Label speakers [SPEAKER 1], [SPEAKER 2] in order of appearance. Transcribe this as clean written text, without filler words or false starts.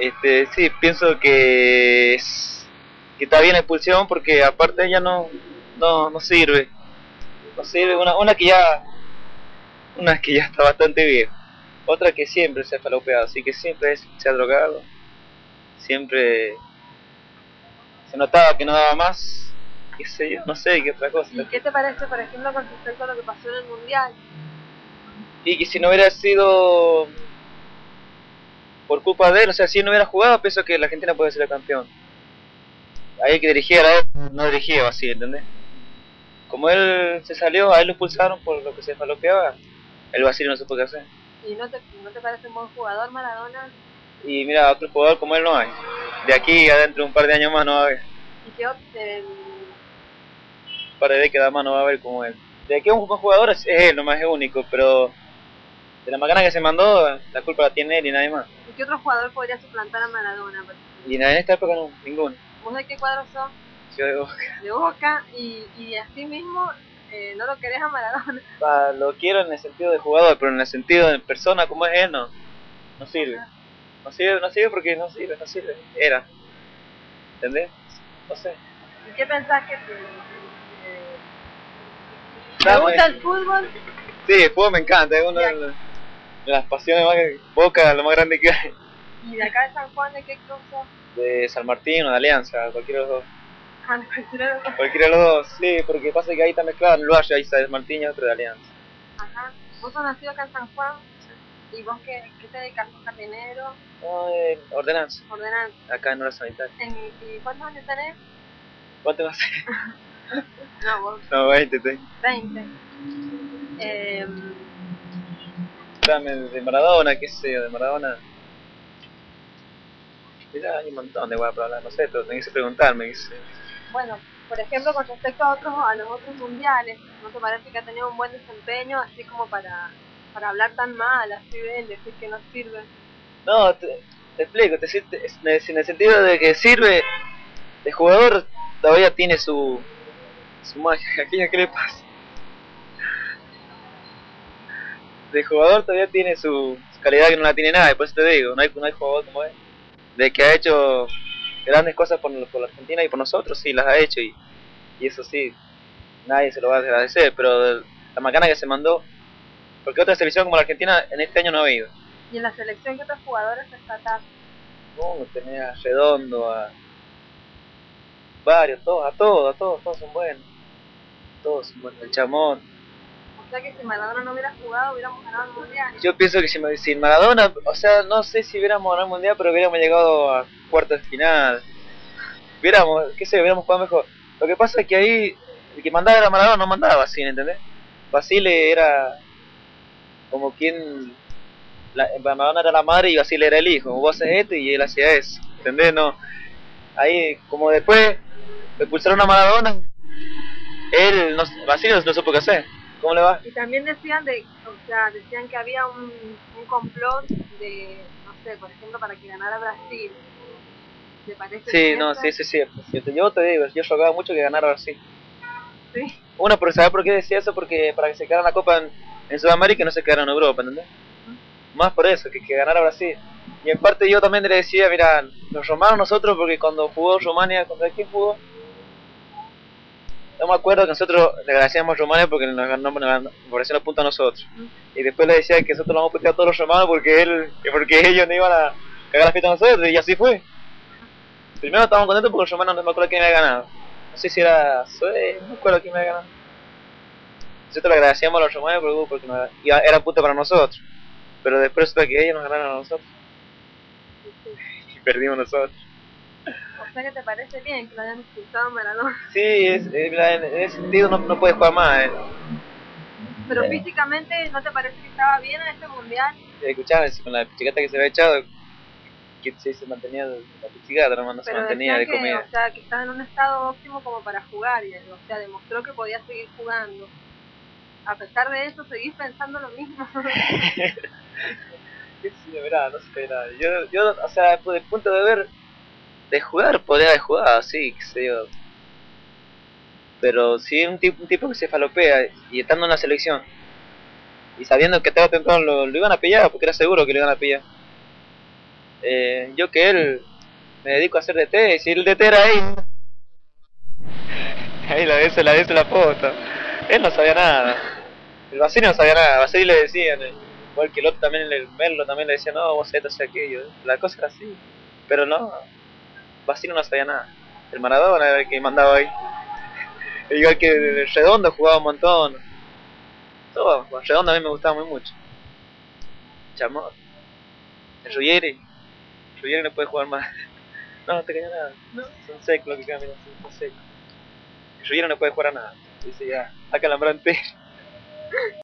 [SPEAKER 1] Sí, pienso que está bien la expulsión porque aparte ella no sirve. No sirve, una que ya está bastante vieja. Otra que siempre se ha falopeado, así que siempre se ha drogado. Siempre se notaba que no daba más, qué sé yo, no sé qué otra cosa.
[SPEAKER 2] ¿Y qué te parece, por ejemplo, con respecto a lo que pasó en el Mundial?
[SPEAKER 1] Y que si no hubiera sido por culpa de él, o sea, si él no hubiera jugado, pienso que la Argentina puede ser el campeón. Ahí el que dirigía era él, no dirigía así, ¿entendés? Como él se salió, a él lo expulsaron por lo que se falopeaba, el Basile no supo qué hacer.
[SPEAKER 2] ¿Y no te parece un buen jugador Maradona?
[SPEAKER 1] Y mira, otro jugador como él no hay. De aquí adentro un par de años más no va a haber.
[SPEAKER 2] ¿Y qué
[SPEAKER 1] Un par de décadas más no va a haber como él. De aquí a un buen jugador es él, nomás es único, pero de la macana que se mandó, la culpa la tiene él y nadie más.
[SPEAKER 2] ¿Y qué otro jugador podría suplantar a Maradona?
[SPEAKER 1] Y en esta época no, ninguno.
[SPEAKER 2] ¿Vos de qué cuadro sos?
[SPEAKER 1] Yo de Boca.
[SPEAKER 2] De Boca, y así mismo no lo querés a Maradona.
[SPEAKER 1] Lo quiero en el sentido de jugador, pero en el sentido de persona como es él, no sirve. No sirve porque no sirve. Era. ¿Entendés? No sé.
[SPEAKER 2] ¿Y qué pensás que te gusta el fútbol?
[SPEAKER 1] Sí, el fútbol me encanta, es una de las pasiones más que Boca, lo más grande que hay.
[SPEAKER 2] ¿Y de acá de San Juan de qué club sos?
[SPEAKER 1] De San Martín o de Alianza, cualquiera de los dos.
[SPEAKER 2] Ah, cualquiera de los dos.
[SPEAKER 1] Cualquiera de los dos, sí, porque pasa que ahí está mezclado en el valle, ahí está de Martín y otro de Alianza.
[SPEAKER 2] Ajá. ¿Vos sos nacido acá en San Juan? Sí. ¿Y vos qué te dedicas? ¿Sos jardinero?
[SPEAKER 1] No, ordenanza.
[SPEAKER 2] Ordenanza.
[SPEAKER 1] Acá en hora sanitaria.
[SPEAKER 2] ¿Y cuántos años tenés?
[SPEAKER 1] ¿Cuánto más?
[SPEAKER 2] No, vos.
[SPEAKER 1] No, 20 tengo.
[SPEAKER 2] 20.
[SPEAKER 1] Dame de Maradona, qué sé yo, de Maradona. Mirá, hay un montón de weas para hablar, no sé, pero tenés que preguntarme.
[SPEAKER 2] Bueno, por ejemplo, con respecto a los otros mundiales, ¿no te parece que ha tenido un buen desempeño, así como para hablar tan mal, así de él, decir que no sirve?
[SPEAKER 1] No, te explico, en el sentido de que sirve, de jugador todavía tiene su magia, ¿qué le pasa? De jugador todavía tiene su calidad que no la tiene nada, por eso te digo, no hay jugador como él. De que ha hecho grandes cosas por la Argentina y por nosotros, sí, las ha hecho y eso sí, nadie se lo va a agradecer, pero la macana que se mandó, porque otra selección como la Argentina en este año no ha habido.
[SPEAKER 2] ¿Y en la selección qué otros jugadores destacan?
[SPEAKER 1] Tenés a Redondo, a varios, todos son buenos. Todos son buenos, el Chamón.
[SPEAKER 2] O sea que si Maradona no hubiera jugado, hubiéramos ganado el mundial.
[SPEAKER 1] Yo pienso que si Maradona, o sea, no sé si hubiéramos ganado el mundial, pero hubiéramos llegado a cuartos de final. Hubiéramos jugado mejor. Lo que pasa es que ahí el que mandaba era Maradona, no mandaba Basile, ¿entendés? Basile era como quien... Maradona era la madre y Basile era el hijo. Vos haces esto y él hacía eso, ¿entendés? No. Ahí, como después le expulsaron a Maradona, Basile no supo qué hacer. ¿Cómo le va?
[SPEAKER 2] Y también decían decían que había un complot de, no sé, por ejemplo, para que ganara Brasil. ¿Te parece?
[SPEAKER 1] Sí, no, sí, eso es cierto. Yo te digo, yo jugaba mucho que ganara Brasil.
[SPEAKER 2] Sí.
[SPEAKER 1] Uno, por saber por qué decía eso, porque para que se quedara la Copa en Sudamérica y no se quedara en Europa, ¿entendés? Más por eso, que ganara Brasil. Y en parte yo también le decía, mira, nos romaron nosotros porque cuando jugó Rumania, ¿contra quién jugó? No me acuerdo que nosotros le agradecíamos a Rumania porque nos ganó por eso los puntos a nosotros. Y después le decía que nosotros lo vamos a putear a todos los romanos porque ellos no iban a cagar la fiesta a nosotros, y así fue. Primero estábamos contentos porque los romanos no me acuerdo quién había ganado. No sé si era no me acuerdo quién había ganado. Nosotros le agradecíamos a los romanos porque era puta para nosotros. Pero después resulta que ellos nos ganaron a nosotros. Y perdimos nosotros.
[SPEAKER 2] O sea que te parece bien que lo hayan expulsado a Maradona.
[SPEAKER 1] Sí, en ese sentido no puede jugar más.
[SPEAKER 2] Pero físicamente, ¿no te parece que estaba bien en este mundial?
[SPEAKER 1] Escuchame, con la pichigata que se había echado, que se mantenía la pichigata, no se mantenía de comida.
[SPEAKER 2] O sea, que estaba en un estado óptimo como para jugar, o sea, demostró que podía seguir jugando. A pesar de eso, seguís pensando lo mismo.
[SPEAKER 1] Sí, mirá, no sé nada. Yo, o sea, desde el punto de ver de jugar, podría haber jugado, sí, qué sé yo. Pero si un tipo que se falopea y estando en la selección y sabiendo que tarde o temprano lo iban a pillar, porque era seguro que lo iban a pillar. Yo que él me dedico a hacer DT, y si el DT era ahí, ahí la dice la posta. Él no sabía nada. El Basile no sabía nada, a Basile le decían, igual que el otro también, el Merlo también le decía, no, vos esto, haces aquello. La cosa era así. Pero no, Basile no sabía nada. El Maradona era el que mandaba ahí. Igual que el Redondo jugaba un montón. Todo, bueno, Redondo a mí me gustaba muy mucho. Chamor. El Ruggeri no puede jugar más. No, no te caña nada. No. Son secos los que quedan, mira, son secos. El Ruggeri no puede jugar a nada. Dice ya, acá la entera.